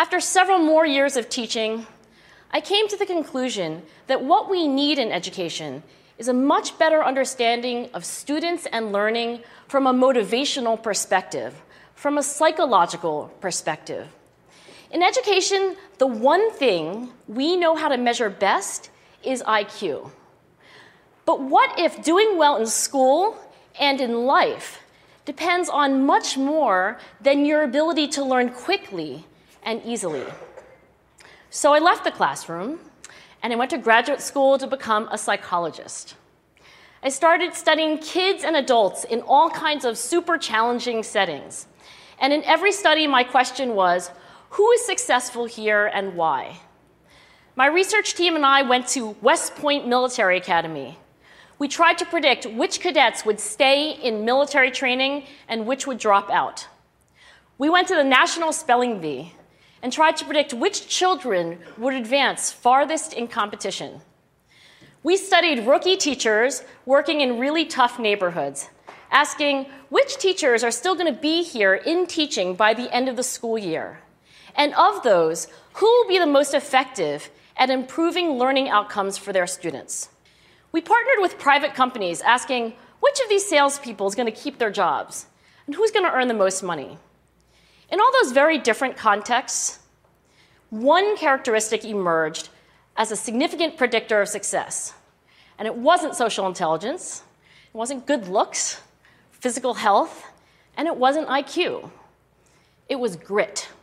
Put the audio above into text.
After several more years of teaching, I came to the conclusion that what we need in education is a much better understanding of students and learning from a motivational perspective, from a psychological perspective. In education, the one thing we know how to measure best is IQ. But what if doing well in school and in life depends on much more than your ability to learn quickly and easily? So I left the classroom and I went to graduate school to become a psychologist. I started studying kids and adults in all kinds of super challenging settings. And in every study, my question was, who is successful here and why? My research team and I went to West Point Military Academy. We tried to predict which cadets would stay in military training and which would drop out. We went to the National Spelling Bee and tried to predict which children would advance farthest in competition. We studied rookie teachers working in really tough neighborhoods, asking which teachers are still going to be here in teaching by the end of the school year. And of those, who will be the most effective at improving learning outcomes for their students? We partnered with private companies asking which of these salespeople is going to keep their jobs and who's going to earn the most money. In all those very different contexts, one characteristic emerged as a significant predictor of success. And it wasn't social intelligence, it wasn't good looks, physical health, and it wasn't IQ. It was grit.